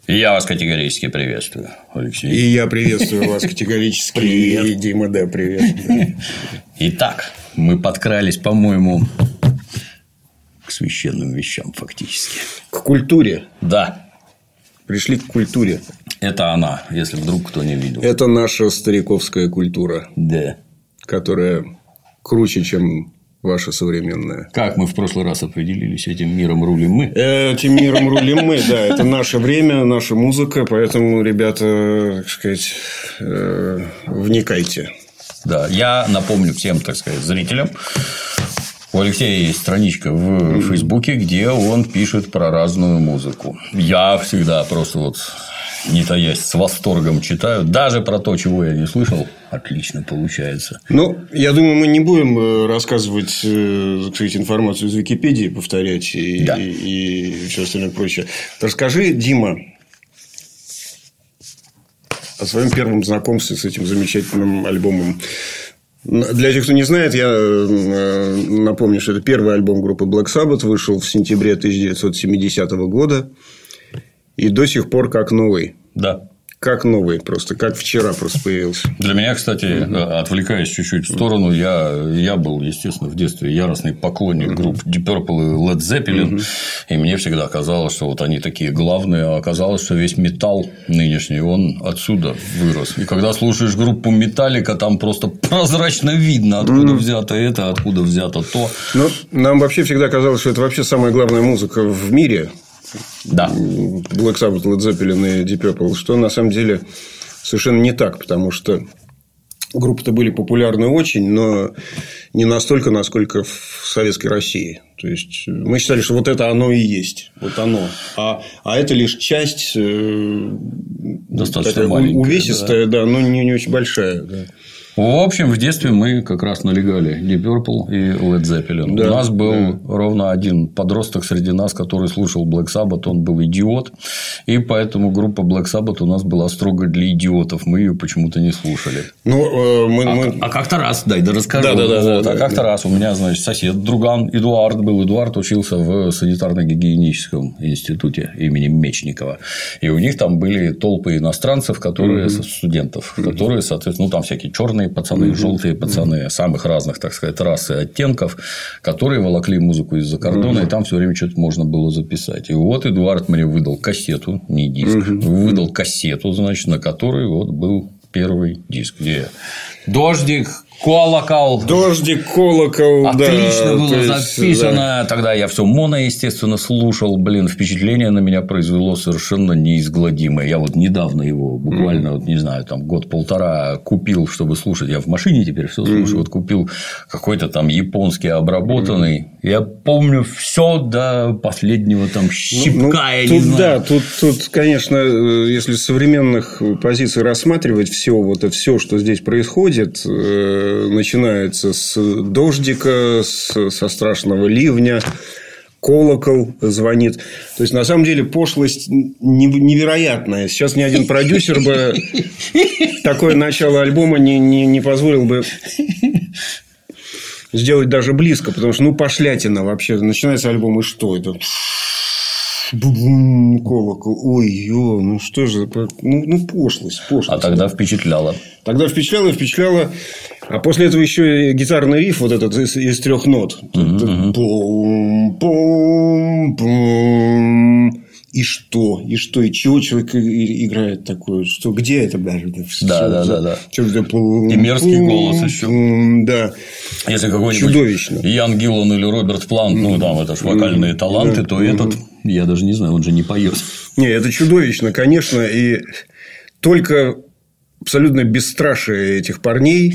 Я вас категорически приветствую, Алексей. И я приветствую вас категорически. Привет. И Дима, да, привет. Итак, мы подкрались, по-моему, к священным вещам фактически. К культуре. Да. Пришли к культуре. Это она, если вдруг кто не видел. Это наша стариковская культура. Да. Которая круче, чем ваша современная. Как мы в прошлый раз определились, этим миром рулим мы. Этим миром рулим мы, да. Это наше время, наша музыка. Поэтому, ребята, так сказать, вникайте. Да, я напомню всем, так сказать, зрителям. У Алексея есть страничка в Фейсбуке, где он пишет про разную музыку. Я всегда просто вот, не таясь, с восторгом читаю. Даже про то, чего я не слышал, отлично получается. Ну, я думаю, мы не будем рассказывать, так сказать, информацию из Википедии, повторять и все остальное прочее. Расскажи, Дима, о своем первом знакомстве с этим замечательным альбомом. Для тех, кто не знает, я напомню, что это первый альбом группы Black Sabbath, вышел в сентябре 1970 года и до сих пор как новый. Да. Как новый, просто как вчера просто появился. Для меня, кстати, отвлекаясь чуть-чуть в сторону, я был, естественно, в детстве яростный поклонник групп Deep Purple и Led Zeppelin, и мне всегда казалось, что вот они такие главные, а оказалось, что весь металл нынешний, он отсюда вырос. И когда слушаешь группу Metallica, там просто прозрачно видно, откуда взято это, откуда взято то. Ну, нам вообще всегда казалось, что это вообще самая главная музыка в мире. Да. Black Sabbath, Led Zeppelin и Deep Purple, что на самом деле совершенно не так, потому что группы-то были популярны очень, но не настолько, насколько в советской России. То есть мы считали, что вот это оно и есть, вот оно, а это лишь часть достаточно маленькая, увесистая, да, но не очень большая. Да. В общем, в детстве мы как раз налегали Deep Purple и Led Zeppelin. Да, у нас был ровно один подросток среди нас, который слушал Black Sabbath, он был идиот, и поэтому группа Black Sabbath у нас была строго для идиотов, мы ее почему-то не слушали. Ну, А как-то раз, дай расскажу. Как-то раз у меня, значит, сосед, друган Эдуард был. Эдуард учился в санитарно-гигиеническом институте имени Мечникова, и у них там были толпы иностранцев, которые студентов, которые, соответственно, ну там всякие черные пацаны, желтые пацаны, самых разных, так сказать, рас и оттенков, которые волокли музыку из-за кордона, и там все время что-то можно было записать. И вот Эдуард мне выдал кассету, не диск, выдал кассету, значит, на которой вот был первый диск, где дождик, колокол. Дождик, колокол. Отлично было записано. Тогда я все моно, естественно, слушал. Блин, впечатление на меня произвело совершенно неизгладимое. Я вот недавно его, буквально, вот, не знаю, там год-полтора купил, чтобы слушать. Я в машине теперь все слушаю. Вот купил какой-то там японский обработанный. Я помню все до последнего там щипка. Я не знаю. Да, тут, конечно, если с современных позиций рассматривать все, что здесь происходит, начинается с дождика, со страшного ливня, колокол звонит. То есть, на самом деле, пошлость невероятная. Сейчас ни один продюсер бы такое начало альбома не позволил бы сделать даже близко. Потому что, пошлятина вообще. Начинается альбом, и что это? Бум, колокол. Ой, что же. Пошлость. А тогда впечатляло. Тогда впечатляло. А после этого еще и гитарный риф вот этот из 3 нот. И что? И чего человек играет такое? Что? Где это даже? Да. И мерзкий голос еще. Да. Если какой-нибудь чудовищно. Ян Гиллан или Роберт Плант, там это ж вокальные таланты, то этот, я даже не знаю, он же не поет. Не, это чудовищно, конечно. И только абсолютно бесстрашие этих парней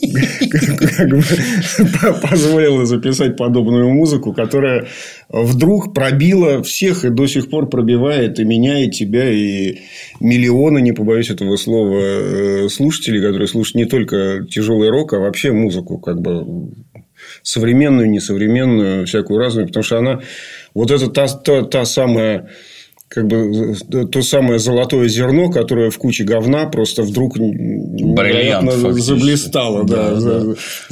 позволило записать подобную музыку, которая вдруг пробила всех и до сих пор пробивает и меняет тебя, и миллионы, не побоюсь этого слова, слушателей, которые слушают не только тяжелый рок, а вообще музыку, современную, несовременную, всякую разную, потому что она вот это та самая то самое золотое зерно, которое в куче говна просто вдруг невероятно заблистало,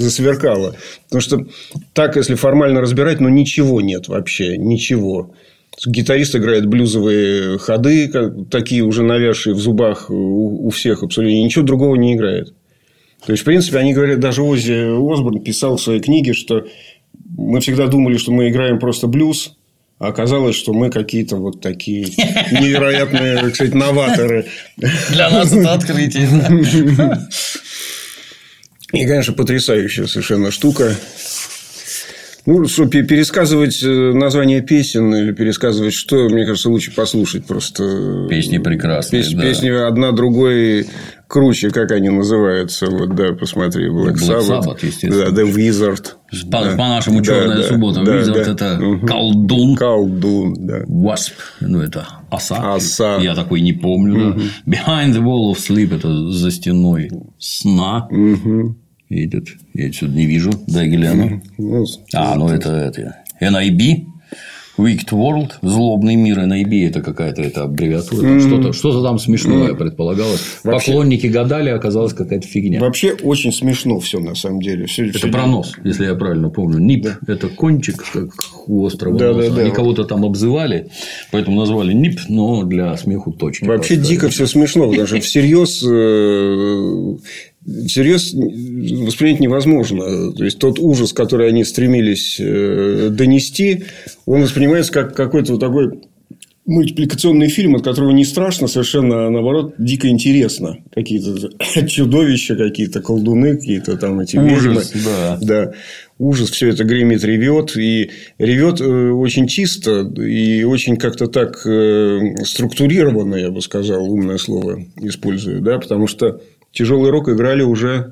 засверкало. Потому что так, если формально разбирать, ничего нет вообще, ничего. Гитарист играет блюзовые ходы, такие уже навязшие в зубах у всех абсолютно. И ничего другого не играет. То есть, в принципе, они говорят, даже Оззи Осборн писал в своей книге, что мы всегда думали, что мы играем просто блюз, а оказалось, что мы какие-то вот такие невероятные, так сказать, новаторы. Для нас это открытие. И, конечно, потрясающая совершенно штука. Ну, что пересказывать название песен или пересказывать что, мне кажется, лучше послушать просто. Песни прекрасные. Песни одна другой круче, как они называются. Вот, да, посмотри. Black Sabbath, естественно. Да, The Wizard. По-нашему, черная суббота. Wizard – это колдун. Колдун, да. Wasp – ну, это оса. Я такой не помню. Да. Behind the Wall of Sleep – это за стеной сна. Я отсюда не вижу. Дай гляну. Это NIB. Wicked World. Злобный мир. NIB – это какая-то аббревиатура. Что-то там смешное предполагалось. Вообще... Поклонники гадали, оказалась какая-то фигня. Вообще, очень смешно все на самом деле. Это про нос, если я правильно помню. НИП – это кончик, как у острого носа. Они кого-то там обзывали, поэтому назвали НИП, но для смеху точно. Вообще, дико все смешно. Даже всерьез воспринять невозможно. То есть, тот ужас, который они стремились донести, он воспринимается как какой-то вот такой мультипликационный фильм, от которого не страшно совершенно, а наоборот, дико интересно. Какие-то чудовища, какие-то колдуны, какие-то там эти ведьмы. Да. Ужас, все это гремит, ревет. И ревет очень чисто и очень как-то так структурированно, я бы сказал, умное слово использую. Да? Потому что тяжелый рок играли уже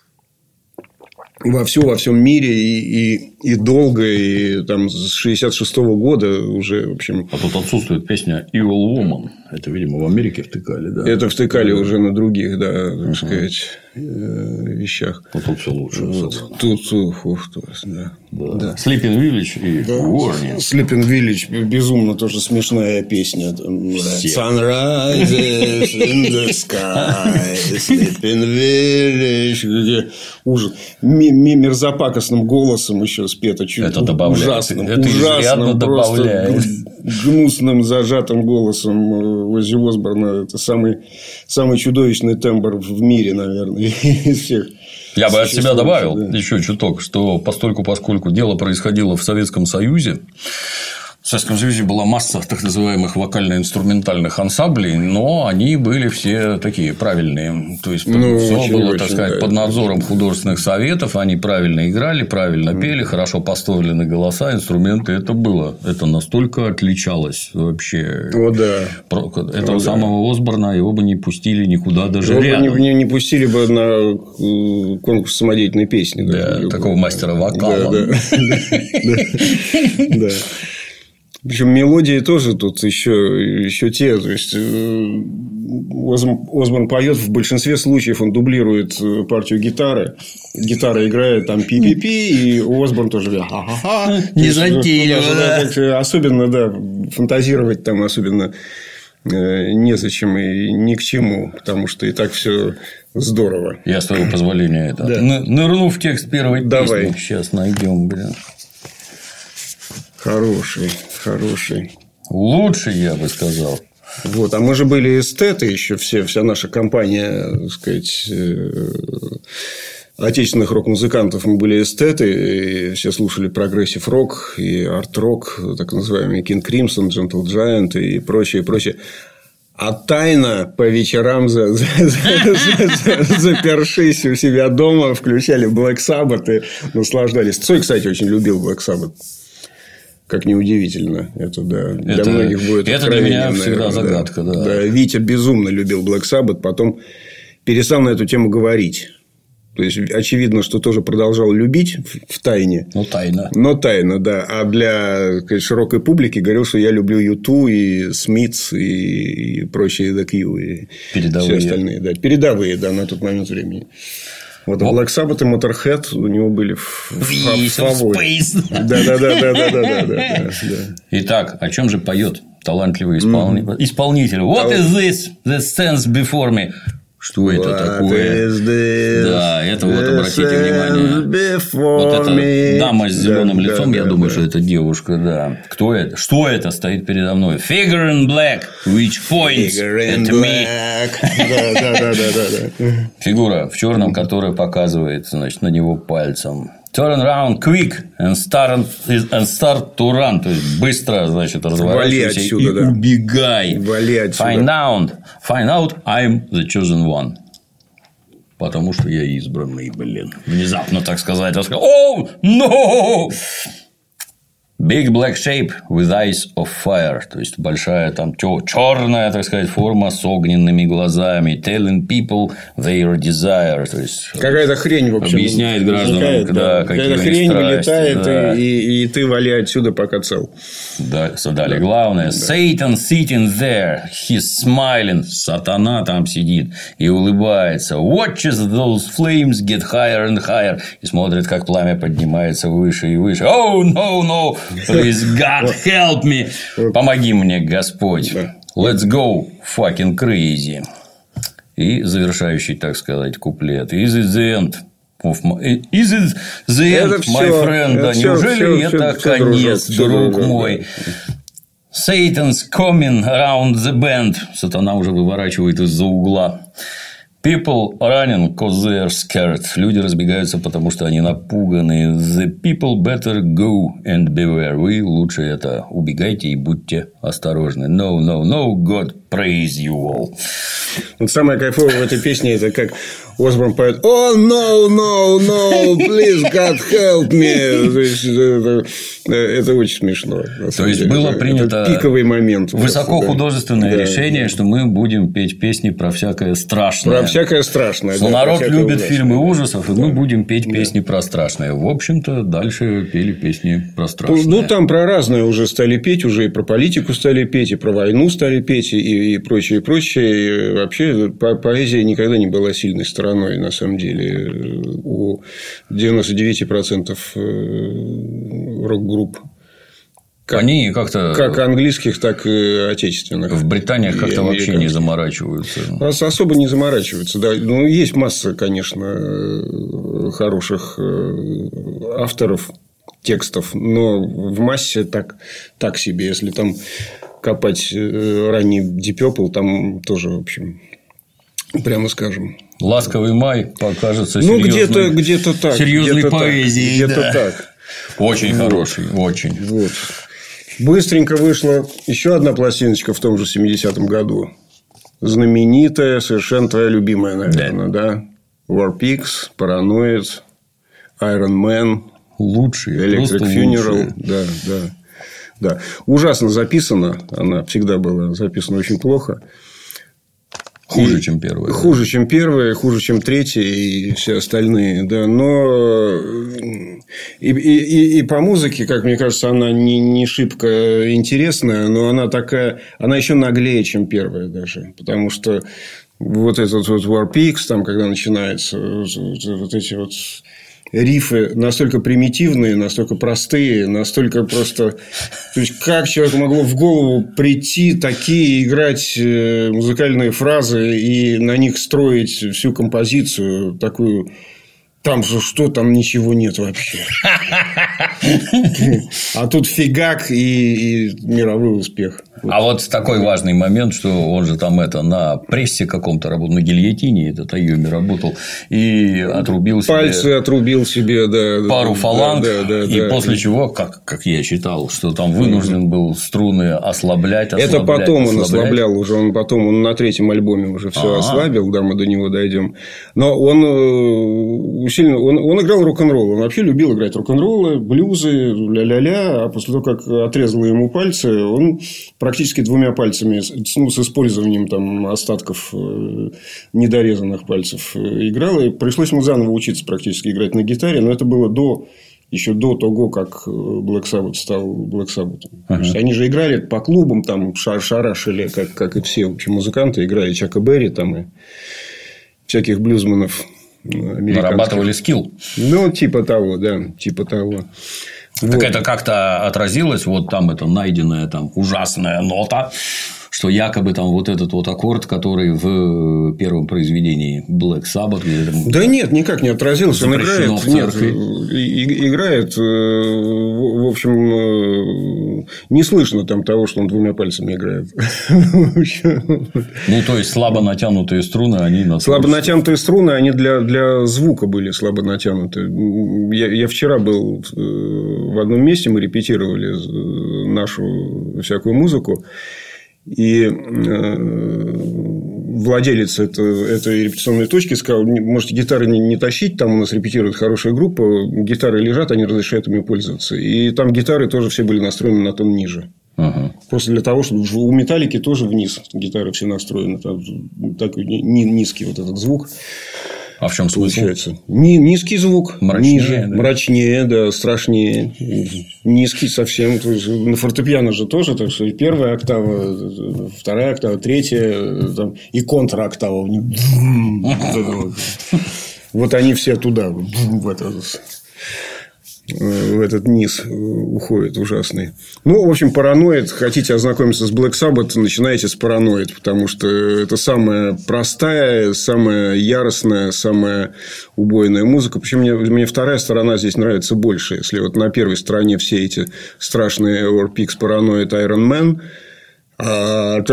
во всем мире и долго, и там с 66-го года уже, в общем... А тут отсутствует песня Evil Woman. Это, видимо, в Америке втыкали, да? Это втыкали уже на других, да, так сказать, вещах. Ну, тут все лучше. Тут, да. Sleeping Village и Warning. Sleeping Village безумно тоже смешная песня. Sunrise in the sky, Sleeping Village. Ужас. Мерзопакостным голосом еще спето. Это добавляет. Ужасным, просто гнусным, зажатым голосом Оззи Осборна. Это самый чудовищный тембр в мире, наверное, из всех. Я бы от себя добавил еще чуток, что поскольку дело происходило в Советском Союзе, в Советском Союзе была масса так называемых вокально-инструментальных ансамблей, но они были все такие правильные. То есть, все было, так сказать, под надзором художественных советов. Они правильно играли, правильно пели, хорошо поставлены голоса, инструменты. Это настолько отличалось вообще. Этого самого Осборна его бы не пустили никуда даже рядом. Не пустили бы на конкурс самодеятельной песни. Да, такого мастера вокала. Да. Причем мелодии тоже тут еще те. То есть, Осборн поет в большинстве случаев, он дублирует партию гитары. Гитара играет там пи-пи-пи, и Осборн тоже ха-ха-ха. Незатейливо. Особенно, фантазировать там особенно незачем и ни к чему, потому что и так все здорово. Я, с твоего позволения, нырну в текст первой песни. Сейчас найдем, Хороший. Лучший, я бы сказал. А мы же были эстеты еще вся наша компания, так сказать, отечественных рок-музыкантов. Мы были эстеты, и все слушали прогрессив-рок и арт-рок, так называемый King Crimson, Gentle Giant и прочее. А тайно по вечерам запершись у себя дома, включали Black Sabbath и наслаждались. Цой, кстати, очень любил Black Sabbath. Как неудивительно. Это для многих будет это для меня всегда загадка. Да. Витя безумно любил Black Sabbath, потом перестал на эту тему говорить. То есть, очевидно, что тоже продолжал любить в тайне. Но тайно, да. А для широкой публики говорил, что я люблю U2 и Смитс и прочие The Cure и все остальные. Да. Передовые, на тот момент времени. Black Sabbath и Motorhead у него были в фаворе. Да. Итак, о чем же поет талантливый исполнитель? What is this that stands before me? Что это такое? Да, это вот, обратите внимание. Вот эта дама с зеленым лицом, я думаю, что это девушка, да. Кто это? Что это стоит передо мной? Figure in black, which points at me. Да. Фигура в черном, которая показывает, значит, на него пальцем. Turn around quick and start to run. То есть быстро, значит, разворачивайся и убегай. Вали отсюда. Find out I'm the chosen one. Потому что я избранный, блин. Внезапно, так сказать, я сказал: Oh, no! Big black shape with eyes of fire. То есть большая там черная, так сказать, форма с огненными глазами. Telling people their desire. То есть какая-то хрень, в общем, объясняет гражданам, какая-то хрень вылетает, и ты вали отсюда, пока цел. Далее главное. Satan sitting there. He's smiling. Сатана там сидит и улыбается. Watches those flames get higher and higher. И смотрит, как пламя поднимается выше и выше. Oh, no. Please, God, help me. Помоги мне, Господь. Let's go fucking crazy. И завершающий, так сказать, куплет. Is it the end, my friend? Да, неужели это конец, друг мой? Satan's coming around the bend. Сатана уже выворачивает из-за угла. People running because they are scared. Люди разбегаются, потому что они напуганы. The people better go and beware. Вы лучше это убегайте и будьте осторожны. No, God praise you all. Вот самое кайфовое в этой песне — это как Осборн поет: Oh, no, please, God, help me. То есть, это очень смешно. То есть, было принято это пиковый момент. Высокохудожественное решение, что мы будем петь песни про всякое страшное. Про всякое страшное. Что народ любит фильмы ужасов, и мы будем петь песни про страшное. В общем-то, дальше пели песни про страшное. Ну, там про разное уже стали петь, уже и про политику стали петь, и про войну стали петь, и прочее, и прочее. И вообще, поэзия никогда не была сильной стороной, на самом деле, у 99% рок-групп. Они как-то... Как английских, так и отечественных. В Британии как-то вообще не заморачиваются. Особо не заморачиваются, да. Ну, есть масса, конечно, хороших авторов текстов, но в массе так себе. Если там копать ранний Deep Purple, там тоже, в общем, прямо скажем... «Ласковый май» покажется серьезной, где-то так, серьезной поэзией. Где-то так. Очень хороший, очень. Вот. Быстренько вышла еще одна пластиночка в том же 70-м году. Знаменитая, совершенно твоя любимая, наверное, да? War Pigs, Paranoid, Iron Man, лучшие, Electric Funeral. Да. Ужасно записана. Она всегда была записана очень плохо. Хуже, чем первая. Хуже, чем первая, хуже, чем третья и все остальные. Да. Но и по музыке, как мне кажется, она не шибко интересная, но она такая, она еще наглее, чем первая даже. Потому что вот этот вот War Pigs, там, когда начинается вот эти вот рифы настолько примитивные, настолько простые, настолько просто... То есть, как человеку могло в голову прийти такие играть музыкальные фразы и на них строить всю композицию такую... Там же что, там ничего нет вообще. А тут фигак и мировой успех. А вот такой важный момент, что он же там на прессе каком-то работал, на гильотине этот Айоми работал, и отрубил себе... Пальцы отрубил себе, да. Пару фаланг, и после чего, как я читал, что там вынужден был струны ослаблять. Это потом он ослаблял уже, он на третьем альбоме уже все ослабил, да, мы до него дойдем. Но он сильно... Он играл рок-н-ролл. Он вообще любил играть рок-н-роллы, блюзы, ля-ля-ля. А после того, как отрезало ему пальцы, он практически двумя пальцами, с использованием там остатков недорезанных пальцев играл. И пришлось ему заново учиться практически играть на гитаре. Но это было еще до того, как Black Sabbath стал Black Sabbath. То есть, они же играли по клубам, там шарашили, как и все вообще музыканты, играли Чака Берри там, и всяких блюзманов. Нарабатывали скилл. Ну, типа того, да. Типа того. Так это как-то отразилось, вот там это найденная там ужасная нота, что якобы там вот этот вот аккорд, который в первом произведении Black Sabbath. Да нет, никак не отразился. Он играет, в общем, не слышно там того, что он двумя пальцами играет. Ну, то есть, слабо натянутые струны, они... Слабо натянутые струны, они для звука были слабо натянуты. Я вчера был в одном месте, мы репетировали нашу всякую музыку. И владелец этой репетиционной точки сказал: можете гитары не тащить, там у нас репетирует хорошая группа, гитары лежат, они разрешают ими пользоваться. И там гитары тоже все были настроены на тон ниже. Просто для того, чтобы у Металлики тоже вниз гитары все настроены. Там такой низкий вот этот звук. А в чем смысл? Получается? Низкий звук. Мрачнее, да? Мрачнее, да, страшнее. Низкий совсем. На фортепиано же тоже. Так что и первая октава, вторая октава, третья там, и контра-октава. Вот они все туда, в этот низ уходит ужасный. Ну, в общем, параноид. Хотите ознакомиться с Black Sabbath, начинайте с параноид, потому что это самая простая, самая яростная, самая убойная музыка. Причем мне вторая сторона здесь нравится больше. Если вот на первой стороне все эти страшные War Pigs, Paranoid, Iron Man, вот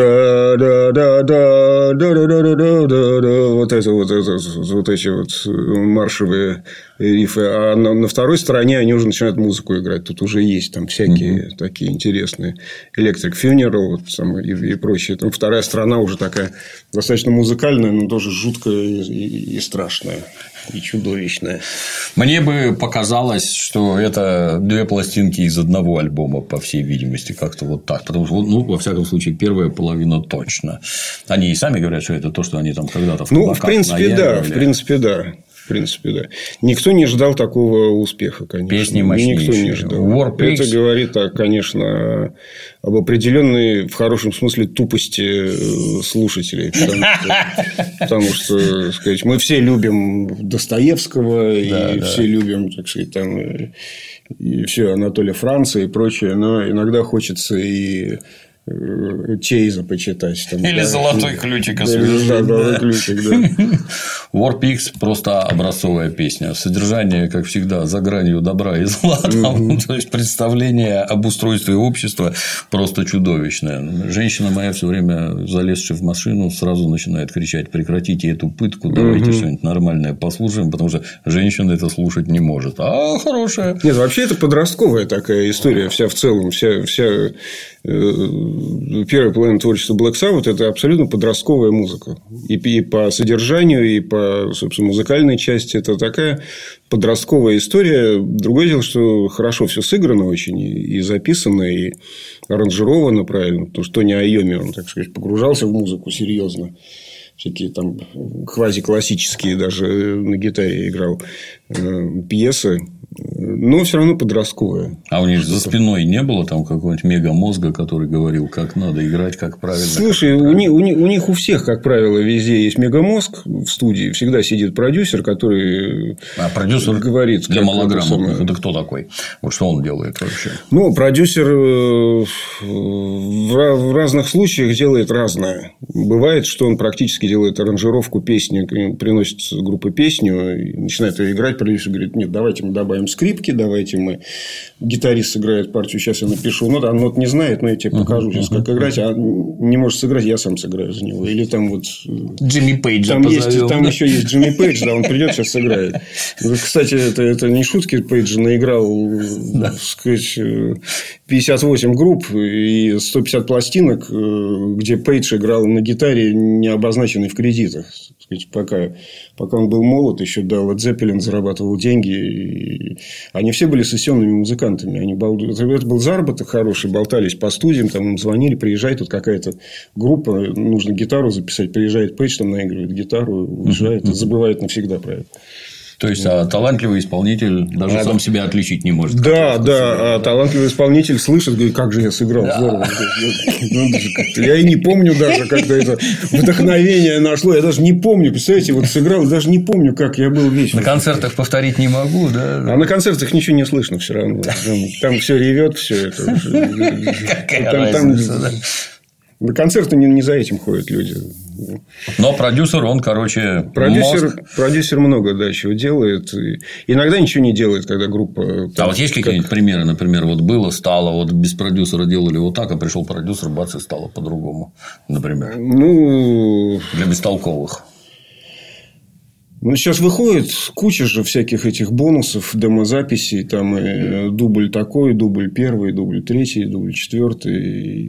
эти вот маршевые рифы. А на второй стороне они уже начинают музыку играть. Тут уже есть там всякие такие интересные Electric Funeral и прочее. Там вторая сторона уже такая достаточно музыкальная, но тоже жуткая и страшная. И чудовищная. Мне бы показалось, что это две пластинки из одного альбома, по всей видимости, как-то вот так. Потому что, ну, во всяком случае, первая половина точно. Они и сами говорят, что это то, что они там когда-то в кабаках наяривали. В принципе, да. Никто не ждал такого успеха, конечно. Песни мощнейшие. Никто не ждал. Это говорит, конечно, об определенной, в хорошем смысле, тупости слушателей. Потому что, сказать, мы все любим Достоевского, и все любим, так сказать, там, и все Анатолия Франца и прочее. Но иногда хочется и Чейза почитать. Там, или «Золотой ключик» освежить. «Золотой ключик», да. War Pigs просто образцовая песня. Содержание, как всегда, за гранью добра и зла. То есть, представление об устройстве общества просто чудовищное. Женщина моя все время, залезшая в машину, сразу начинает кричать: прекратите эту пытку, давайте что-нибудь нормальное послушаем, потому что женщина это слушать не может. А хорошая. Нет, вообще это подростковая такая история вся в целом. Вся первая половина творчества Black Sabbath – это абсолютно подростковая музыка. И по содержанию, и по, собственно, музыкальной части. Это такая подростковая история. Другое дело, что хорошо все сыграно очень, и записано, и аранжировано правильно. Потому что Тони Айоми, он, так сказать, погружался в музыку серьезно. Всякие там квазиклассические даже на гитаре играл пьесы. Но все равно подростковая. А у них за спиной не было там какого-нибудь мегамозга, который говорил, как надо играть, как правильно? Слушай, у них у всех, как правило, везде есть мегамозг в студии. Всегда сидит продюсер, который продюсер говорит для малограмотных. Это кто такой? Вот что он делает вообще? Ну, продюсер в разных случаях делает разное. Бывает, что он практически делает аранжировку песни, приносит группе песню, и начинает ее играть. Продюсер говорит: нет, давайте мы добавим скрипки, давайте мы... Гитарист сыграет партию, сейчас я напишу нот, а нот не знает, но я тебе покажу сейчас, как играть, а не может сыграть, я сам сыграю за него. Или там вот... Джимми Пейджа там еще есть Джимми Пейдж, да, он придет, сейчас сыграет. Кстати, это не шутки, Пейдж наиграл, так сказать, 58 групп и 150 пластинок, где Пейдж играл на гитаре, не обозначенной в кредитах. Пока он был молод, еще да, Led Zeppelin зарабатывал деньги. И они все были сессионными музыкантами. Это был заработок хороший, болтались по студиям, там им звонили: приезжай, тут какая-то группа, нужно гитару записать. Приезжает Пейдж, там наигрывает гитару, уезжает и забывает навсегда про это. То есть, талантливый исполнитель даже сам себя отличить не может. Да, а талантливый исполнитель слышит, говорит: как же я сыграл, здорово. Я и не помню даже, когда это вдохновение нашло. Я даже не помню. Представляете, вот сыграл, даже не помню, как я был весь. На концертах повторить не могу, да? А на концертах ничего не слышно все равно. Там все ревет, все это. Какая разница, да? На концерты не за этим ходят люди. Но продюсер, он, короче, продюсер много, да, чего делает. Иногда ничего не делает, когда группа... А вот есть какие-нибудь примеры? Например, вот было, стало, вот без продюсера делали вот так, а пришел продюсер, бац, и стало по-другому. Например. Для бестолковых. Сейчас выходит куча же всяких этих бонусов, демозаписей, там и дубль такой, дубль первый, дубль третий, дубль четвертый.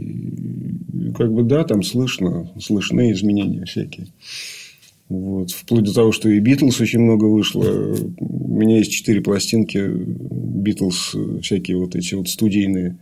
И да, там слышны изменения всякие. Вот. Вплоть до того, что и Битлз очень много вышло. У меня есть 4 пластинки Битлз, всякие вот эти вот студийные,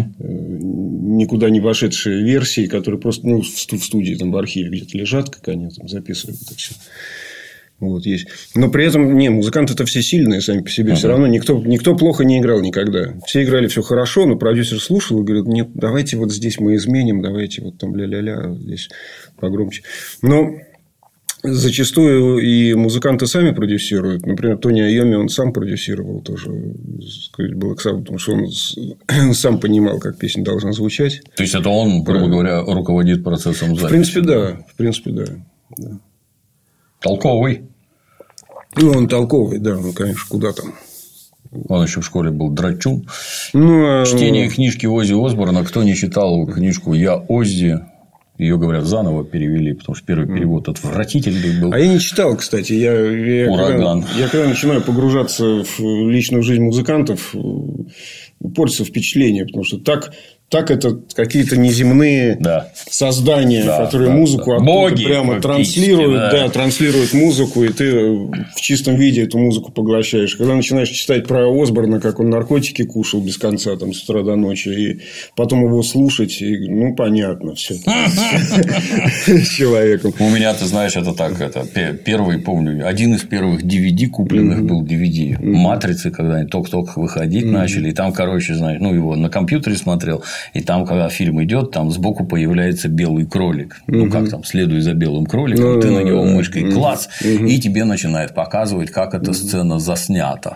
никуда не вошедшие версии, которые просто в студии, там в архиве где-то лежат, как они там записывают это все. Вот, есть. Но при этом, музыканты-то все сильные сами по себе. Все равно никто плохо не играл никогда. Все играли все хорошо, но продюсер слушал и говорит: нет, давайте вот здесь мы изменим, давайте вот там ля-ля-ля, здесь погромче. Но зачастую и музыканты сами продюсируют. Например, Тони Айоми, он сам продюсировал тоже Black Sabbath, потому что он сам понимал, как песня должна звучать. То есть это он, грубо говоря, руководит процессом записи? В принципе, да. Толковый. Он толковый, да, конечно, куда там. Он еще в школе был драчун. Чтение книжки Оззи Осборна. Кто не читал книжку «Я Оззи», ее, говорят, заново перевели, потому что первый перевод отвратительный был. А я не читал, кстати. Ураган. Я когда начинаю погружаться в личную жизнь музыкантов, портится впечатление, потому что так это какие-то неземные создания, которые музыку оттуда прямо транслируют, транслируют музыку, и ты в чистом виде эту музыку поглощаешь. Когда начинаешь читать про Осборна, как он наркотики кушал без конца там, с утра до ночи, и потом его слушать, и, понятно все с человеком. У меня, ты знаешь, это так, первый, помню, один из первых DVD купленных был DVD «Матрицы», когда они только-только выходить начали, и там, короче, знаешь, его на компьютере смотрел. И там, когда фильм идет, там сбоку появляется белый кролик. Как там, следуя за белым кроликом, ты на него мышкой клац, и тебе начинает показывать, как эта сцена заснята.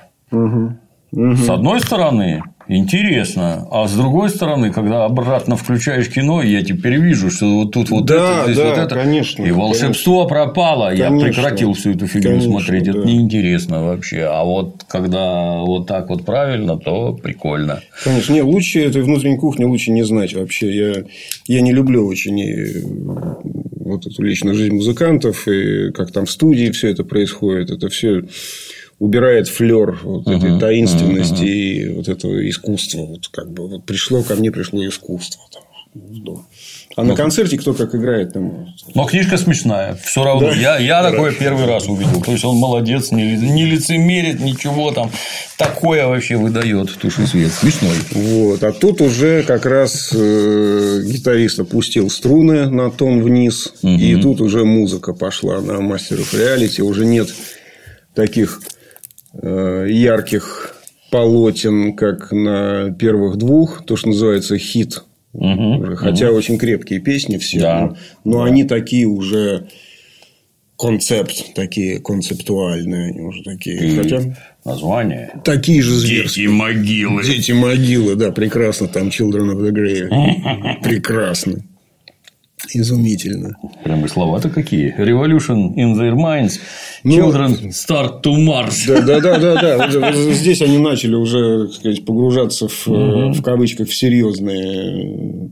С одной стороны, интересно, а с другой стороны, когда обратно включаешь кино, я теперь вижу, что вот тут вот это, здесь вот это, конечно, и волшебство пропало. Я прекратил всю эту фигню смотреть. Это неинтересно вообще. А вот когда вот так вот правильно, то прикольно. Конечно, лучше этой внутренней кухни лучше не знать вообще. Я не люблю очень вот эту личную жизнь музыкантов, и как там в студии все это происходит. Это все убирает флёр этой таинственности и вот этого искусства. Вот пришло искусство там, в дом. А на концерте кто как играет там. Но книжка смешная. Все равно. Да. Я такое первый раз увидел. То есть он молодец, не лицемерит, ничего там. Такое вообще выдает туши свет. Смешной. Вот. А тут уже как раз гитарист опустил струны на тон вниз. И тут уже музыка пошла на Master of Reality. Уже нет таких ярких полотен, как на первых двух, то, что называется хит. Хотя очень крепкие песни все, но они такие уже такие концептуальные, они уже такие. Хотя название такие же зверские. Дети могилы, да, прекрасно. Там Children of the Grave. Прекрасно. Изумительно. Прям и слова-то какие. Revolution in their minds. Children start to Mars. Да. Здесь они начали уже, так сказать, погружаться в кавычках в серьезные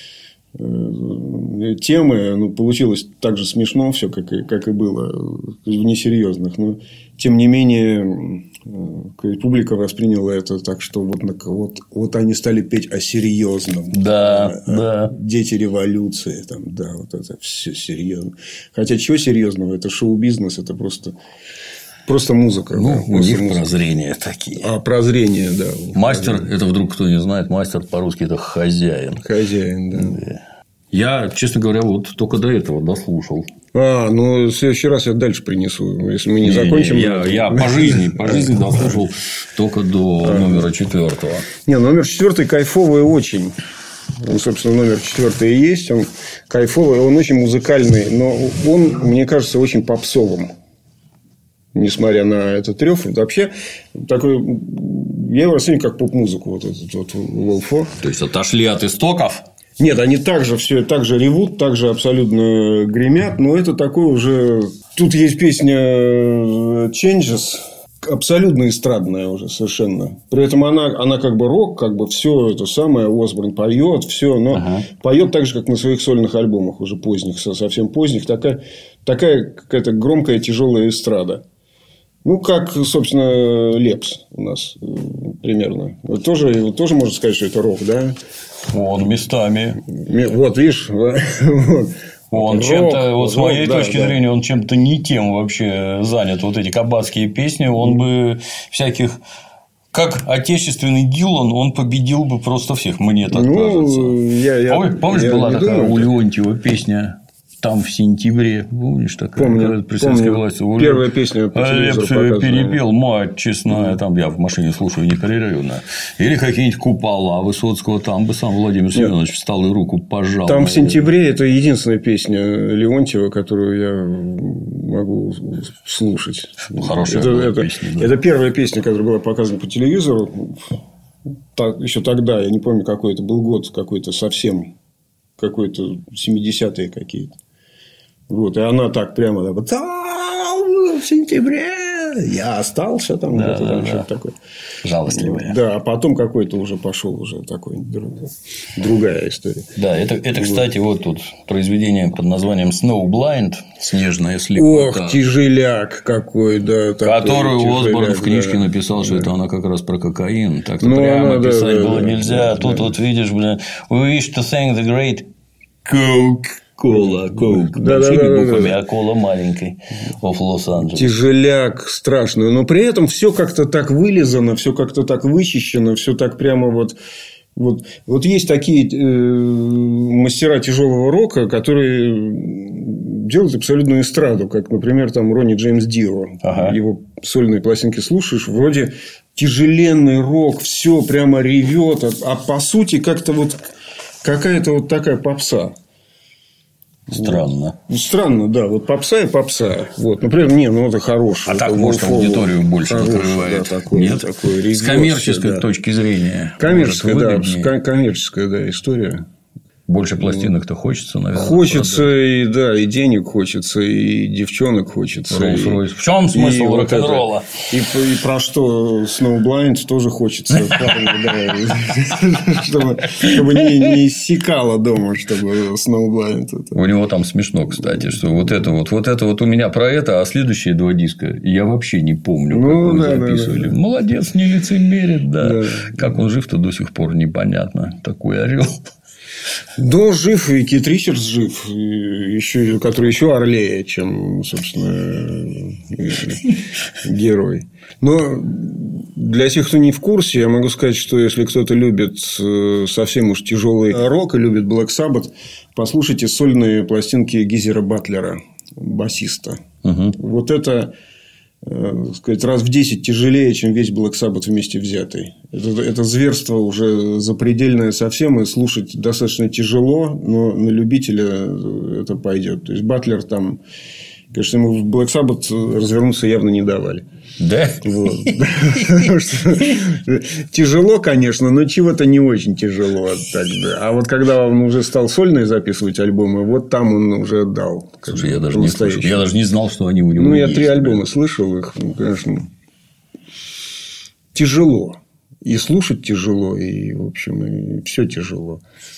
темы. Получилось так же смешно все, как и было в несерьезных. Но тем не менее публика восприняла это так, что вот они стали петь о серьезном. Да. Дети революции. Там, да, вот это все серьезно. Хотя чего серьезного? Это шоу-бизнес, это просто музыка. У них прозрения такие. Прозрения, да. Мастер, это вдруг кто не знает, мастер по-русски это хозяин. Хозяин, да. Я, честно говоря, только до этого дослушал. В следующий раз я дальше принесу, если мы не закончим. Я по жизни дослушал только до номера 4. Номер 4 кайфовый очень. Собственно, номер 4 и есть. Он кайфовый, он очень музыкальный, но он, мне кажется, очень попсовым. Несмотря на этот рев, вообще такой. Я его расцениваю как поп-музыку. Вот этот вот Волфо. То есть отошли от истоков. Нет, они также все так же ревут, так же абсолютно гремят, но это такое уже... Тут есть песня Changes, абсолютно эстрадная уже совершенно. При этом она как бы рок, как бы все это самое, Осборн поет, все, но поет так же, как на своих сольных альбомах уже поздних, совсем поздних, такая какая-то громкая тяжелая эстрада. Ну, как, собственно, Лепс у нас примерно. Тоже можно сказать, что это рок, да? Он местами. Вот, видишь, он чем-то, вот с моей точки зрения, он чем-то не тем вообще занят. Вот эти кабацкие песни, он бы всяких... Как отечественный Дилан, он победил бы просто всех, мне так кажется. Помнишь, была такая у Леонтьева песня? Там в сентябре, помнишь, такая при советской власти. Первая песня по телевизору перепел, мать честная, там я в машине слушаю непрерывно. Или какие-нибудь купола Высоцкого, там бы сам Владимир Семенович встал и руку пожал. Там в сентябре это единственная песня Леонтьева, которую я могу слушать. Хорошая песня. Да. Это первая песня, которая была показана по телевизору. Еще тогда, я не помню, какой это был год, какой-то совсем, какой-то 70-е какие-то. Вот, и она так прямо в сентябре я остался там, что-то такое. Жалостливая. Да, а потом какой-то уже пошел уже такой другая история. Да, это кстати, вот тут произведение под названием Snowblind, снежная слепота. Ох, тяжеляк какой, да. Которую Осборн в книжке написал, что это она как раз про кокаин. Так-то прямо писать было нельзя. Тут вот видишь, we wish to thank the great Кола большими буквами, а кола маленькой of Los-Angeles. Тяжеляк страшный, но при этом все как-то так вылизано, все как-то так вычищено, все так прямо вот есть такие мастера тяжелого рока, которые делают абсолютную эстраду, как, например, там Ронни Джеймс Дио. Его сольные пластинки слушаешь, вроде тяжеленный рок, все прямо ревет, а по сути как-то вот какая-то вот такая попса. Странно. Странно, да. Вот попса и попса. Вот. Например, это хороший. А так, может, аудиторию больше открывает. Да, такой с коммерческой точки зрения. Коммерческая история. Больше пластинок-то хочется, наверное. Хочется, и денег хочется, и девчонок хочется. В чем смысл рок-н-ролла? И про что Snowblind тоже хочется. Чтобы не иссякало дома, чтобы Snowblind. У него там смешно, кстати, что вот это у меня про это, а следующие два диска я вообще не помню, как мы записывали. Молодец, не лицемерит, да. Как он жив-то до сих пор непонятно. Такой орел. Да, жив, и Кит Ричардс жив, который еще орлее, чем, собственно, герой. Но для тех, кто не в курсе, я могу сказать, что если кто-то любит совсем уж тяжелый рок и любит Black Sabbath, послушайте сольные пластинки Гизера Батлера, басиста. Вот это, сказать, раз в 10 тяжелее, чем весь Black Sabbath вместе взятый. Это зверство уже запредельное совсем, и слушать достаточно тяжело, но на любителя это пойдет. То есть Батлер там, конечно, ему в Black Sabbath развернуться явно не давали. Да? Тяжело, конечно, но чего-то не очень тяжело тогда. А вот когда он уже стал сольные записывать альбомы, вот там он уже дал. Слушай, я даже не слышал. Я даже не знал, что они у него есть. Я 3 альбома слышал их, конечно. Тяжело. И слушать тяжело, и, в общем, и все тяжело.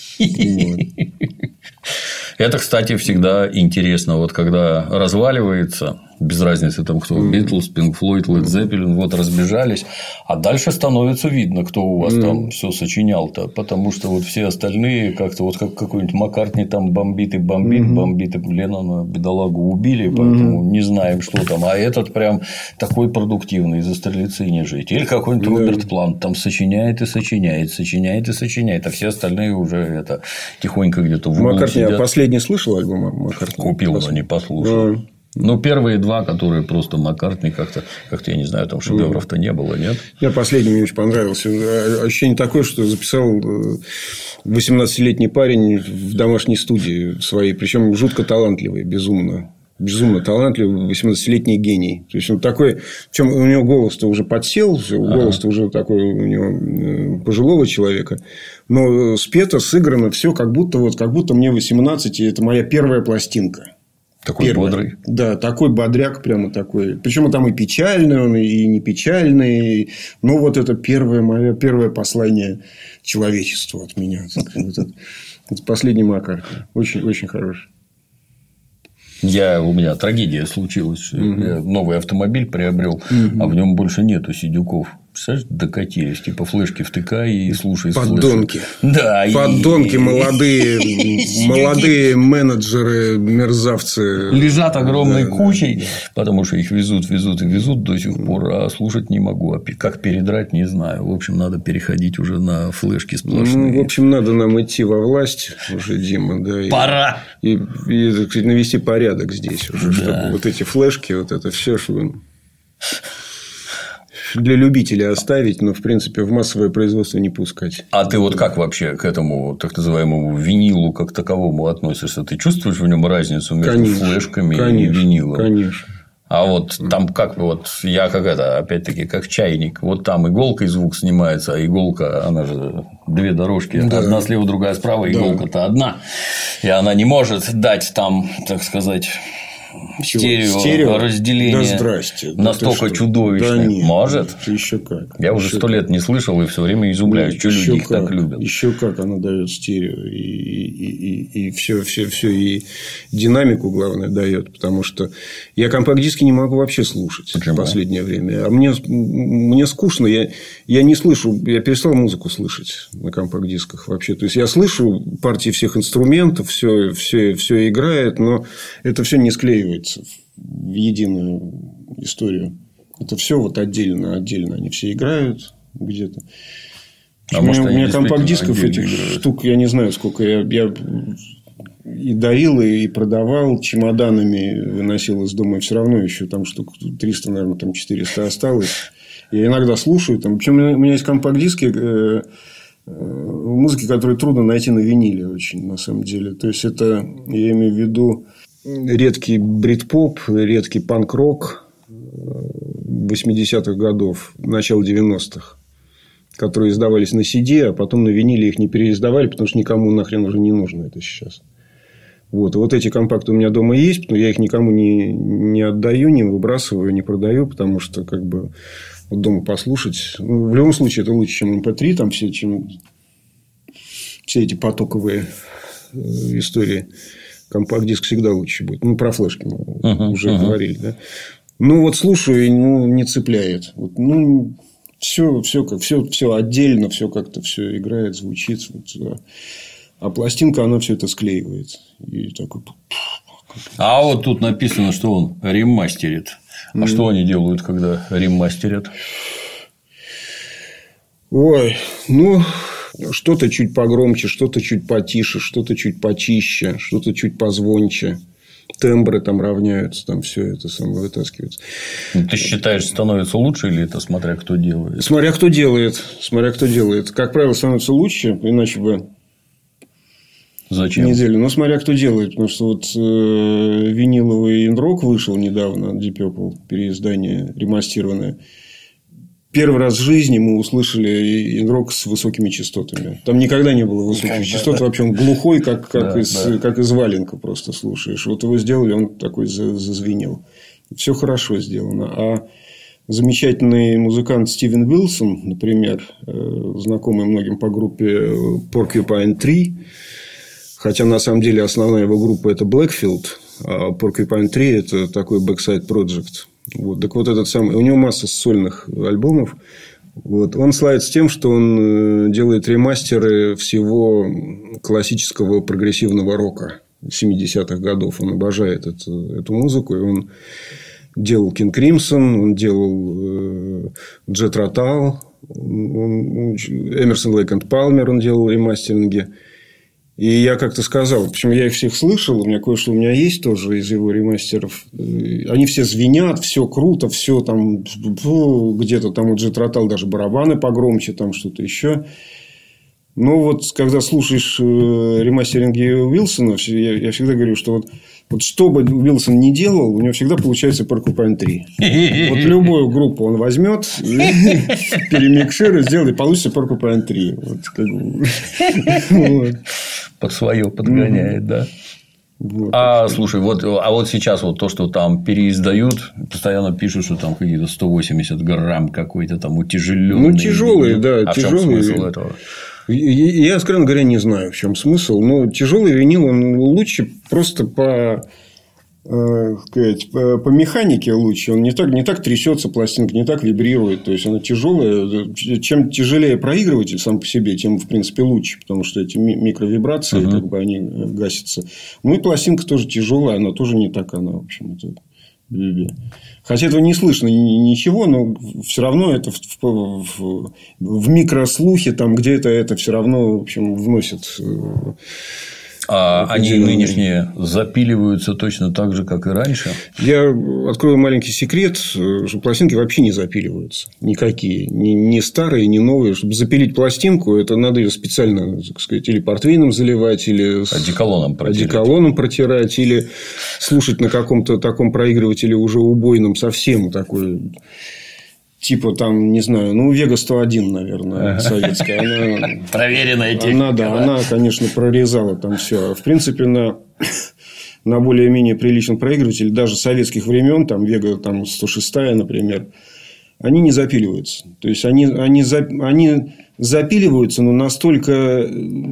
Это, кстати, всегда интересно, вот когда разваливается, без разницы там кто, Битлз, Пинк Флойд, Лед Зеппелин, вот разбежались, а дальше становится видно, кто у вас там все сочинял-то, потому что вот все остальные как-то вот как какой-нибудь Маккартни там бомбит, Леннона, бедолагу убили, поэтому не знаем, что там, а этот прям такой продуктивный, застрелиться и не жить. Или какой-нибудь Роберт Плант там сочиняет и сочиняет, а все остальные уже это тихонько где-то в углу Маккартни, сидят. А последний слышал альбом Маккартни? Купил, но не послушал. Ну, первые 2, которые просто Маккартни, как-то я не знаю, там шедевров-то не было, нет? Мне последний мне очень понравился. Ощущение такое, что записал 18-летний парень в домашней студии своей, причем жутко талантливый, безумно. безумно талантливый 18-летний гений. То есть, он такой... Причем, у него голос-то уже подсел, голос-то уже такой у него пожилого человека. Но спето, сыграно все, как будто мне 18, и это моя первая пластинка. Такой бодрый. Да, такой бодряк прямо такой. Причем там и печальный он, и не печальный. Но вот это мое первое послание человечеству от меня. Это последний Макар. Очень, очень хороший. У меня трагедия случилась. Я новый автомобиль приобрел, а в нем больше нету сидюков. Представляешь, докатились. Типа флешки втыкай и слушай. Подонки. Да. Подонки молодые менеджеры, мерзавцы. Лежат огромной кучей, потому что их везут до сих пор, а слушать не могу. А как передрать, не знаю. В общем, надо переходить уже на флешки сплошные. В общем, надо нам идти во власть уже, Дима. Да, пора. И навести порядок здесь уже, чтобы вот эти флешки, вот это все, чтобы... Для любителей оставить, но, в принципе, в массовое производство не пускать. А ты вот как вообще к этому так называемому винилу как таковому относишься? Ты чувствуешь в нем разницу между флешками и винилом? Конечно. А вот там как я опять-таки, как чайник. Вот там иголкой звук снимается, а иголка, она же две дорожки. Да. Одна слева, другая справа, иголка-то одна. И она не может дать там, так сказать... Стерео разделение настолько чудовищное. Да нет, может? Еще как. Я уже 100 лет не слышал и все время изумляюсь, что люди их так любят. Еще как она дает стерео и все и динамику, главное, дает, потому что я компакт-диски не могу вообще слушать. Почему? В последнее время. А мне скучно, я не слышу, я перестал музыку слышать на компакт-дисках вообще. То есть я слышу партии всех инструментов, все играет, но это все не склеивается в единую историю. Это все вот отдельно они все играют где-то. У меня компакт-дисков этих штук, я не знаю, сколько я и дарил, и продавал чемоданами, выносил из дома, и все равно еще там штук 300, наверное, там 400 осталось. Я иногда слушаю. Причем у меня есть компакт-диски музыки, которые трудно найти на виниле очень, на самом деле. То есть, это, я имею в виду, редкий брит-поп, редкий панк-рок 80-х годов, начала 90-х, которые издавались на CD, а потом на виниле их не переиздавали, потому что никому нахрен уже не нужно это сейчас. Вот эти компакты у меня дома есть, но я их никому не отдаю, не выбрасываю, не продаю, потому что дома послушать. В любом случае, это лучше, чем MP3, там все эти потоковые истории. Компакт-диск всегда лучше будет. Про флешки мы уже говорили. Да? Слушаю, и не цепляет. Все отдельно, все как-то все играет, звучит. А пластинка, она все это склеивает. И так вот... А вот тут написано, что он ремастерит. А что они делают, когда ремастерят? Ой, что-то чуть погромче, что-то чуть потише, что-то чуть почище, что-то чуть позвонче. Тембры там равняются, там все это самое вытаскивается. Ты считаешь, становится лучше, или это смотря кто делает? Смотря кто делает. Как правило, становится лучше, иначе бы Зачем? Неделю. Но смотря кто делает. Потому что виниловый инрок вышел недавно, Deep Purple, переиздание ремастированное. Первый раз в жизни мы услышали инрок с высокими частотами. Там никогда не было высоких частот. Вообще он глухой, как из валенка просто слушаешь. Вот его сделали, он такой зазвенел. Все хорошо сделано. А замечательный музыкант Стивен Уилсон, например, знакомый многим по группе Porcupine Tree, хотя на самом деле основная его группа это Blackfield, а Porcupine Tree это такой backside project. Так вот этот самый, у него масса сольных альбомов. Он славится тем, что он делает ремастеры всего классического прогрессивного рока 70-х годов. Он обожает эту музыку. И он делал King Crimson, он делал Jet Rotal, Эмерсон, Лейк энд Палмер он делал ремастеринги. И я как-то сказал, причем я их всех слышал, у меня кое-что у меня есть тоже из его ремастеров. Они все звенят, все круто, все там где-то там у Jet Rotal даже барабаны погромче, там что-то еще. Но когда слушаешь ремастеринги Уилсона, я всегда говорю, что Вот что бы Уилсон ни делал, у него всегда получается Porcupine Tree. Вот любую группу он возьмет, перемикширует, сделает, и получится Porcupine Tree. Под свое подгоняет, да. Слушай, вот сейчас вот то, что там переиздают, постоянно пишут, что там какие-то 180 грамм какой-то там утяжеленный. Ну, тяжелые, да, тяжелые. В чем смысл этого? Я, откровенно говоря, не знаю, в чем смысл. Но тяжелый винил, он лучше просто по механике лучше. Он не так трясется пластинка, не так вибрирует. То есть, она тяжелая. Чем тяжелее проигрыватель сам по себе, тем, в принципе, лучше. Потому что эти микровибрации, они гасятся. Ну, и пластинка тоже тяжелая. Она тоже не так, она, в общем, это... Хотя этого не слышно ничего, но все равно это в микрослухе, там где-то это все равно, в общем, вносит. Они нынешние запиливаются точно так же, как и раньше? Я открою маленький секрет, что пластинки вообще не запиливаются. Никакие. Ни старые, ни новые. Чтобы запилить пластинку, это надо ее специально, так сказать, или портвейном заливать, или одеколоном протирать, или слушать на каком-то таком проигрывателе уже убойном совсем такой... Типа там, не знаю, Вега 101, наверное, советская. Она, проверенная техника. Она, конечно, прорезала там все. В принципе, на более-менее приличном проигрывателе, даже советских времен, там Вега там 106, например, они не запиливаются. То есть, они запиливаются, но настолько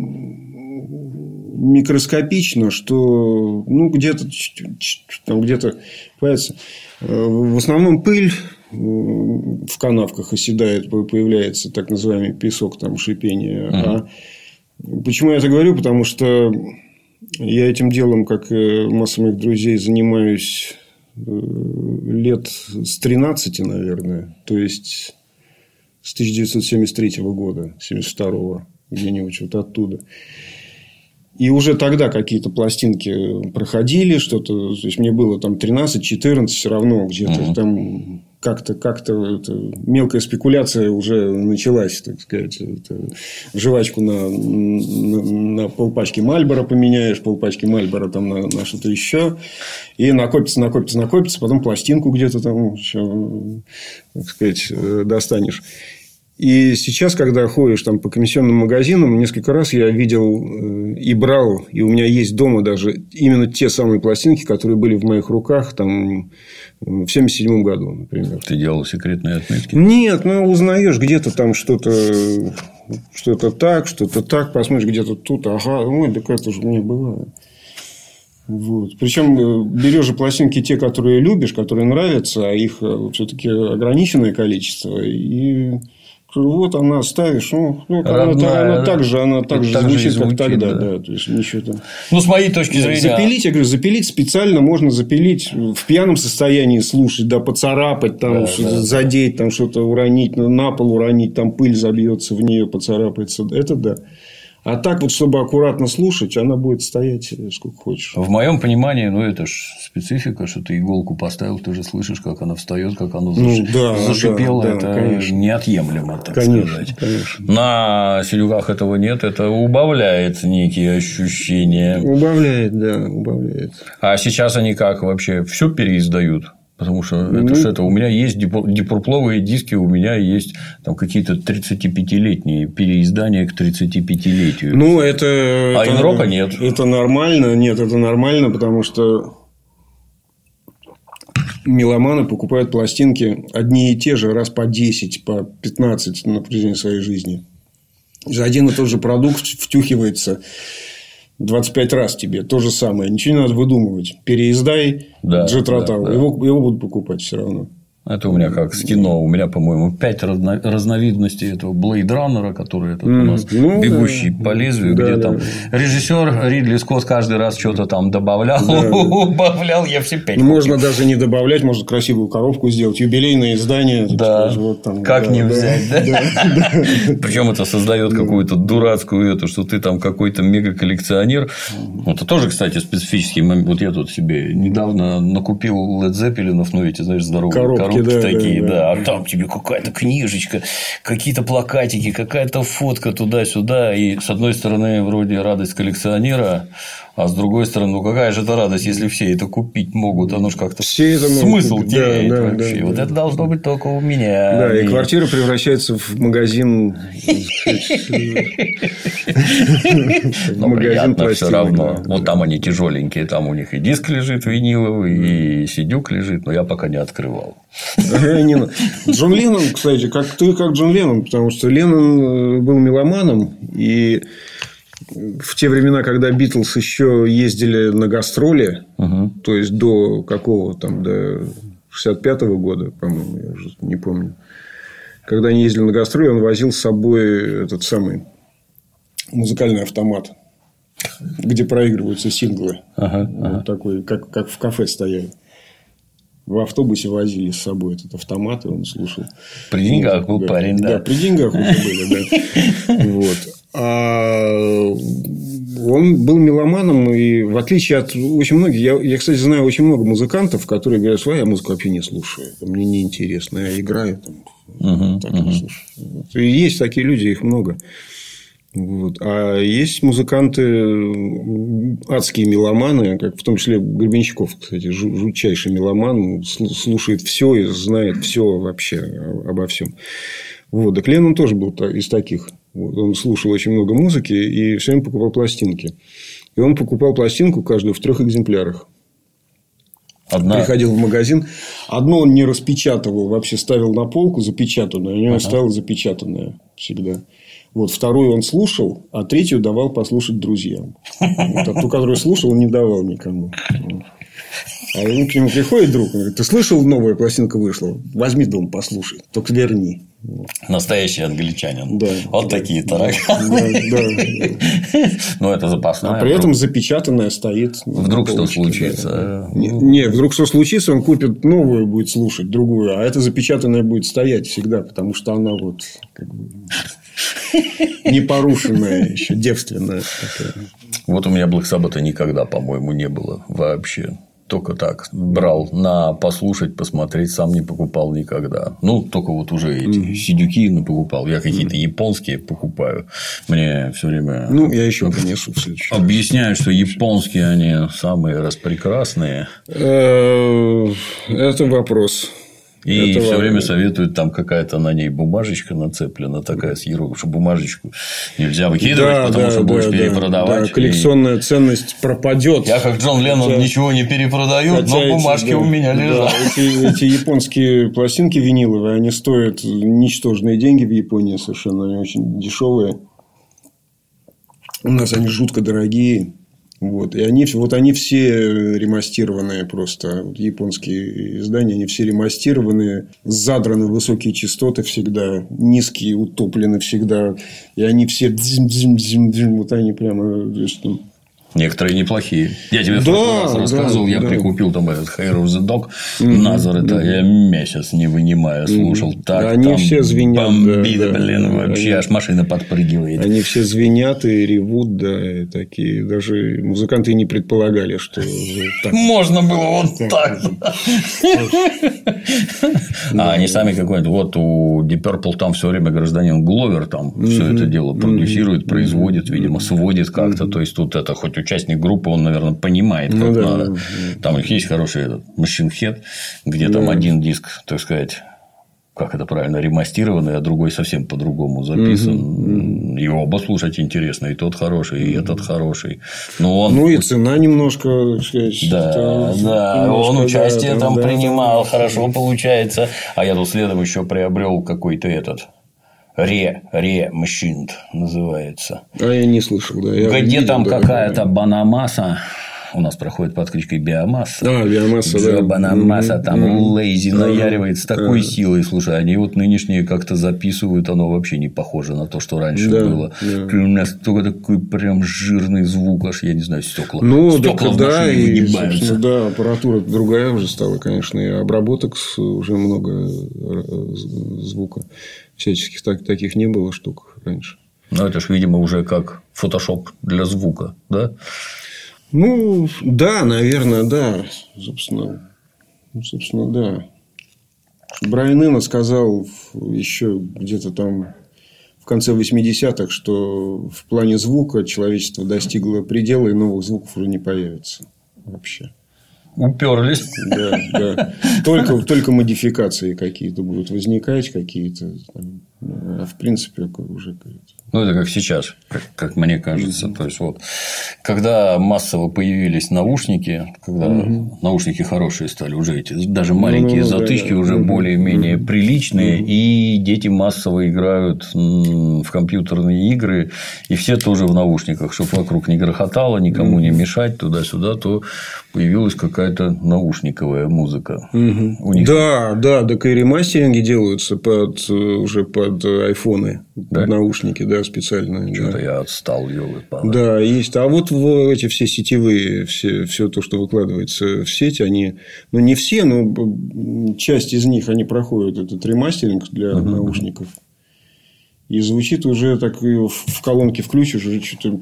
микроскопично, что где-то появится. В основном пыль в канавках оседает, появляется так называемый песок, там шипение. Почему я это говорю? Потому что я этим делом, как и масса моих друзей, занимаюсь лет с 13, наверное. То есть, с 1973 года, 72-го, где-нибудь вот оттуда. И уже тогда какие-то пластинки проходили, что-то. То есть, мне было там 13-14, все равно где-то там как-то мелкая спекуляция уже началась, так сказать. Жвачку на полпачки Мальборо поменяешь, полпачки Мальборо там на что-то еще. И накопится, потом пластинку где-то там еще, так сказать, достанешь. И сейчас, когда ходишь там по комиссионным магазинам, несколько раз я видел и брал, и у меня есть дома даже именно те самые пластинки, которые были в моих руках там в 1977 году, например. Ты делал секретные отметки? Нет, узнаешь где-то там что-то так, посмотришь где-то тут, так это же у меня было. Вот. Причем берешь же пластинки те, которые любишь, которые нравятся, а их все-таки ограниченное количество, и вот она ставишь, она так же звучит, как тогда, да. То есть, ничего там. С моей точки зрения. Запилить специально можно запилить в пьяном состоянии, слушать, да, поцарапать, там, задеть, там, что-то уронить, на пол уронить, там пыль забьется в нее, поцарапается. Это да. А так вот, чтобы аккуратно слушать, она будет стоять сколько хочешь. В моем понимании, это ж специфика, что ты иголку поставил, ты же слышишь, как она встает, как она зашипела. Это конечно. Неотъемлемо, так сказать. Конечно. На селюгах этого нет, это убавляет некие ощущения. Убавляет. А сейчас они как вообще все переиздают? Потому что у меня есть депурпловые диски, у меня есть там какие-то 35-летние переиздания к 35-летию. А инрока нет. Это нормально. Нет, это нормально, потому что меломаны покупают пластинки одни и те же раз по 10, по 15 на протяжении своей жизни. За один и тот же продукт втюхивается 25 раз тебе то же самое. Ничего не надо выдумывать. Переиздай Jet Rotal. Его будут покупать все равно. Это у меня как с кино. У меня, по-моему, 5 разновидностей этого Blade Runner, который у нас бегущий по лезвию, где там режиссер Ридли Скотт каждый раз что-то там добавлял, убавлял, я все 5. Можно даже не добавлять, можно красивую коробку сделать, юбилейное издание. Да, как не взять, да? Причем это создает какую-то дурацкую что ты там какой-то мега-коллекционер. Это тоже, кстати, специфический момент. Вот я тут себе недавно накупил Led Zeppelin'ов, эти, знаешь, здоровые коробки такие, да. А там тебе какая-то книжечка, какие-то плакатики, какая-то фотка туда-сюда. И с одной стороны, вроде радость коллекционера, А с другой стороны, ну какая же это радость, если все это купить могут, оно же как-то все это смысл могут. теряет Да, вообще. да, вот да. Это должно быть только у меня. Да, и квартира превращается в магазин. Но приятно все равно. Вот там они тяжеленькие, там у них и диск лежит виниловый, и сидюк лежит, но я пока не открывал. Джон Леннон, кстати, как Джон Леннон, потому что Леннон был меломаном, и в те времена, когда Битлз еще ездили на гастроли, то есть до какого там, до 65-го года, по-моему, я уже не помню. Когда они ездили на гастроли, он возил с собой этот самый музыкальный автомат, где проигрываются синглы. Вот такой, как в кафе стояли. В автобусе возили с собой этот автомат, и он слушал. При деньгах был парень, да. Да, при деньгах уже были, да. Вот. А он был меломаном, и в отличие от очень многих, я, кстати, знаю очень много музыкантов, которые говорят, что я музыку вообще не слушаю, мне неинтересно, я играю там, так не слушаю. Вот. И есть такие люди, их много. Вот. А есть музыканты адские меломаны, как в том числе Гребенщиков, кстати, жутчайший меломан, слушает все и знает все вообще обо всем. Вот. Так Леннон тоже был из таких. Вот. Он слушал очень много музыки и все время покупал пластинки. И он покупал пластинку каждую в 3 экземплярах. Приходил в магазин. Одну он не распечатывал, вообще ставил на полку запечатанную, у него стояла запечатанная всегда. Вот, вторую он слушал, а третью давал послушать друзьям. Вот, а ту, которую слушал, он не давал никому. А он к нему приходит друг, он говорит, ты слышал, новая пластинка вышла? Возьми дома, послушай, только верни. Настоящий англичанин. Да, вот да, такие тараканы. Да. Ну, это запасная. А при этом запечатанная стоит. Вдруг что случится. Не, вдруг что случится, он купит новую, будет слушать, другую. А эта запечатанная будет стоять всегда, потому что она вот непорушенная еще, девственная такая. Вот у меня Black Sabbath никогда, по-моему, не было вообще. Только так брал на послушать, посмотреть, сам не покупал никогда. Ну, только вот уже эти сидюки покупал. Я какие-то японские покупаю. Мне все время. Ну, я еще принесу в следующий. Объясняют, что японские они самые распрекрасные. Это вопрос. И все время советуют, там какая-то на ней бумажечка нацеплена, такая с ярлыком, что бумажечку нельзя выкидывать, потому что будешь перепродавать. Да, коллекционная ценность пропадет. Я, как Джон Леннон, ничего не перепродаю, но бумажки у меня лежат. Эти японские пластинки виниловые, они стоят ничтожные деньги в Японии совершенно, они очень дешевые. У нас они жутко дорогие. Вот. И они все ремастированные просто. Японские издания, они все ремастированные, задраны высокие частоты всегда, низкие утоплены всегда. И они все дзим-дзим-дзим-дзим. Вот они прямо. Некоторые неплохие. Я тебе в прошлый раз рассказывал, я прикупил там этот Hair of the Dog Назарета, я месяц не вынимая слушал. Так они там все звенят. Бомбит, вообще аж машина подпрыгивает. Они все звенят и ревут, да, и такие. Даже музыканты и не предполагали, что так. Можно было вот так. А они сами какой-то. Вот у Deep Purple там все время гражданин Гловер там все это дело продюсирует, производит, видимо, сводит как-то. То есть тут это хоть участник группы, он, наверное, понимает, как надо. Там у них есть хороший Machine Head, где там один диск, так сказать, как это правильно, ремастированный, а другой совсем по-другому записан. И оба слушать интересно, и тот хороший, и этот хороший. Но он... Ну, и цена немножко, так сказать. Да, он участие там принимал, хорошо получается. А я тут следом еще приобрел какой-то этот. Machined называется. А я не слышал, да. Где там какая-то Банамаса. У нас проходит под кличкой Биомасса. Биомасса, да. Банамаса там лейзи наяривает с такой силой. Слушай, они вот нынешние как-то записывают, оно вообще не похоже на то, что раньше было. У нас только такой прям жирный звук, аж я не знаю, стекла. Стекла в машине выгибаются. Да, аппаратура другая уже стала, конечно, и обработок уже много звука. Всяческих таких не было штук раньше. Ну, это ж, видимо, уже как фотошоп для звука, да? Ну, да, наверное, да. Собственно, да. Брайан Ино сказал еще где-то там в конце 80-х, что в плане звука человечество достигло предела, и новых звуков уже не появится вообще. Уперлись. Да. Только модификации какие-то будут возникать, какие-то. А в принципе, уже. Ну, это как сейчас, как мне кажется. То есть, вот, когда массово появились наушники, когда наушники хорошие стали, уже эти даже маленькие затычки уже более-менее приличные, и дети массово играют в компьютерные игры, и все тоже в наушниках, чтобы вокруг не грохотало, никому не мешать туда-сюда, то появилась какая-то наушниковая музыка. У них... Да, так и ремастеринги делаются уже под айфоны, под наушники, да, специально. Что-то я отстал, ёлы-палы. Да, есть. А вот эти все сетевые, все то, что выкладывается в сеть, они, ну, не все, но часть из них, они проходят этот ремастеринг для наушников. И звучит уже так, в колонке включишь, уже что-то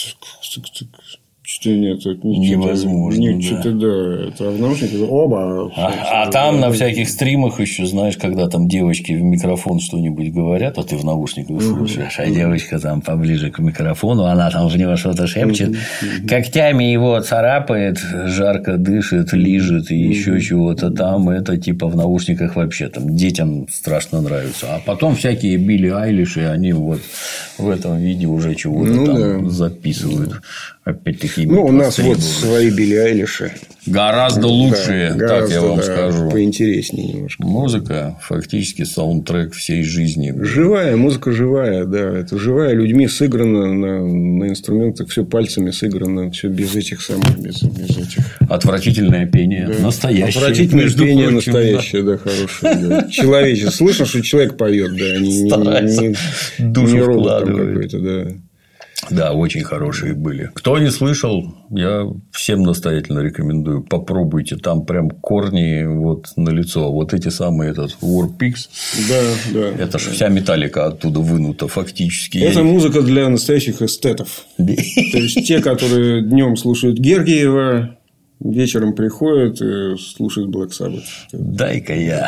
нет, это невозможно. Что-то, да. Это в наушниках оба. А там на всяких стримах еще, знаешь, когда там девочки в микрофон что-нибудь говорят, а ты в наушниках слушаешь, а девочка там поближе к микрофону, она там в него что-то шепчет, когтями его царапает, жарко дышит, лижет и еще чего-то там. Это типа в наушниках вообще там детям страшно нравится. А потом всякие Билли Айлиши, они вот в этом виде уже чего-то записывают. Опять-таки, у нас вот свои Билли Айлиши. Гораздо лучшие, так я вам скажу. Поинтереснее немножко. Музыка фактически саундтрек всей жизни. Живая, музыка живая, да. Это живая, людьми сыграно на инструментах, все пальцами сыграно, все без этих самых, без этих. Отвратительное пение. Да. Настоящее. Отвратительное пение настоящее, да, хорошее. Да. Человеческое. Слышно, что человек поет, да. Не душу вкладывает. Какой-то, да. Да, очень хорошие были. Кто не слышал, я всем настоятельно рекомендую. Попробуйте. Там прям корни вот налицо. Вот эти самые этот War Pigs. Да. Это же вся металлика оттуда вынута фактически. Это музыка для настоящих эстетов. То есть те, которые днем слушают Гергиева, вечером приходят и слушают Black Sabbath. Дай-ка я.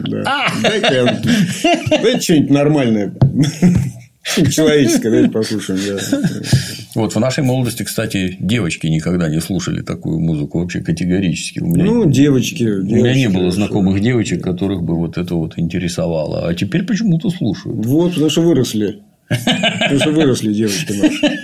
Дайте что-нибудь нормальное. Человеческое, давайте послушаем. Да. Вот в нашей молодости, кстати, девочки никогда не слушали такую музыку вообще категорически. У меня, девочки. У меня не было знакомых девочек, которых бы вот это вот интересовало. А теперь почему-то слушают. Вот, потому что выросли. Потому что выросли девочки наши.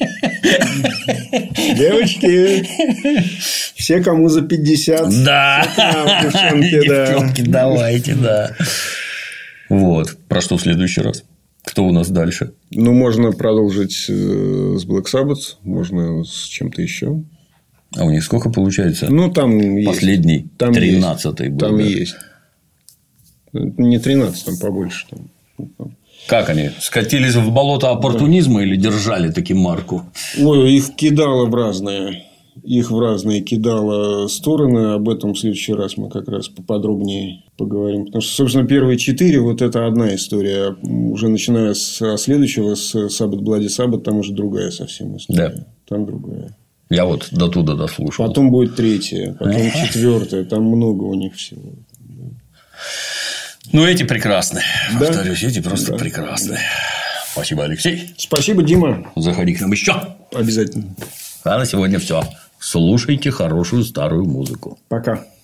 Девочки, все, кому за 50. Да. Девчонки, давайте, да. Вот. Про что в следующий раз? Кто у нас дальше? Можно продолжить с Black Sabbath, можно с чем-то еще. А у них сколько получается? Там последний, есть. 13-й был. Там есть. Не 13, там побольше. Как они? Скатились в болото оппортунизма или держали таки марку? Ой, их кидало в разные. Их в разные кидало стороны. Об этом в следующий раз мы как раз поподробнее поговорим. Потому что, собственно, первые 4 вот это одна история. Уже начиная с следующего, с Sabbath Bloody Sabbath, там уже другая совсем история. Да. Там другая. Я вот до туда дослушал. Потом будет 3-я, потом 4-я. Там много у них всего. Эти прекрасны. Да? Повторюсь, эти просто прекрасны. Да. Спасибо, Алексей. Спасибо, Дима. Заходи к нам еще. Обязательно. А на сегодня все. Слушайте хорошую старую музыку. Пока.